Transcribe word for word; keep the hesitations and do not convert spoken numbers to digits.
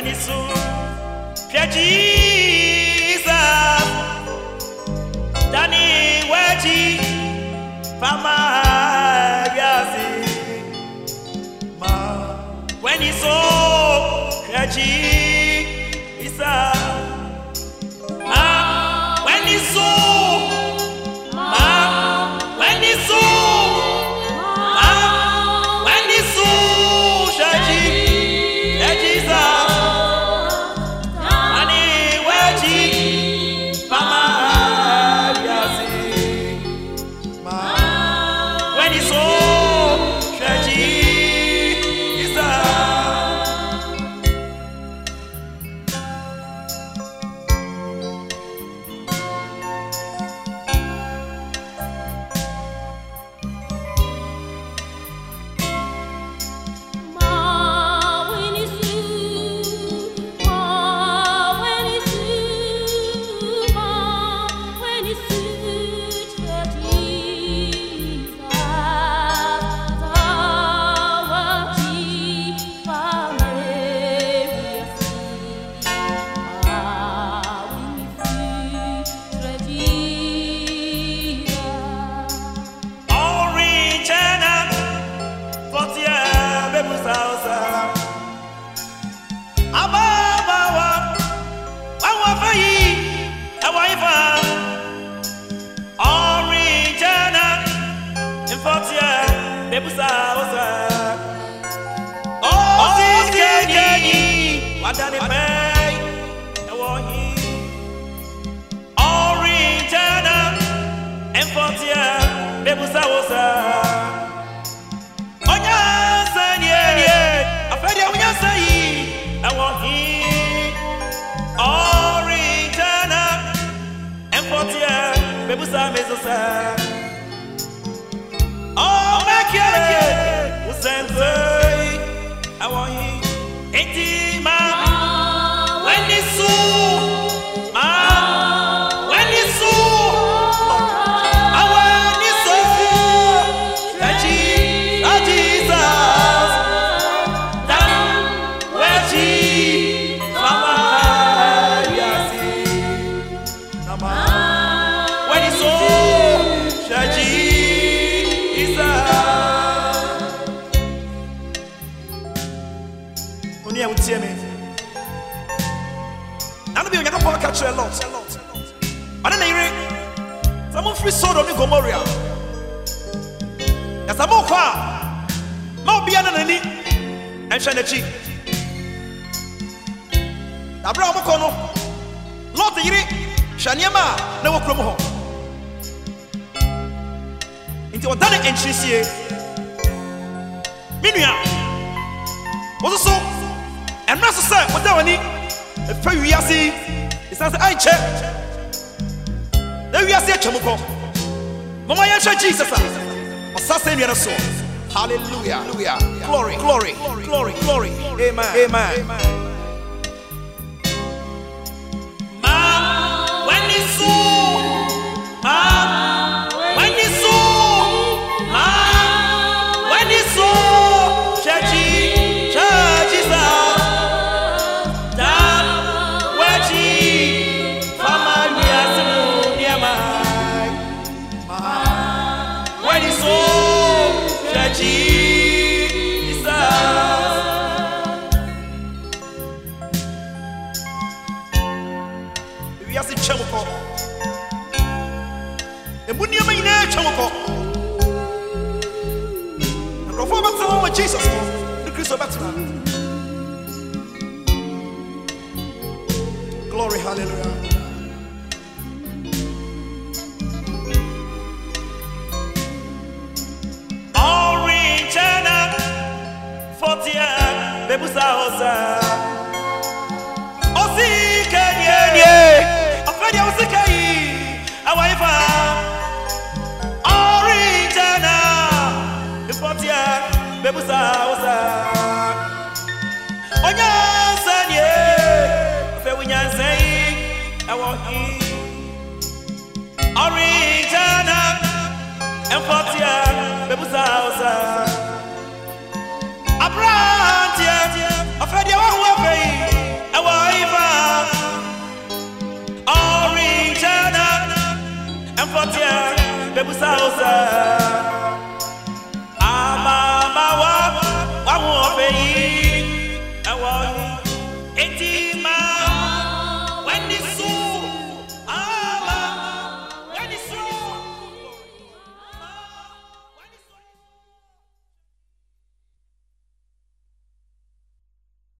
when it's so Jesus Danny Waji Pama Yasi Ma when it's so Jesus Ma when it's so Ma when it's so Hallelujah. Glory, glory, glory, glory. Amen. Amen. Amen. Jesus, the Christ of glory, hallelujah. Original forty bebusa osa. Osi kenye, afedi osi kai, awaifa. Original forty bebusa osa. Onya sanye, fe winyanse, awohi. Original forty bebusa osa. Abrantia, afedi awu afei. sausa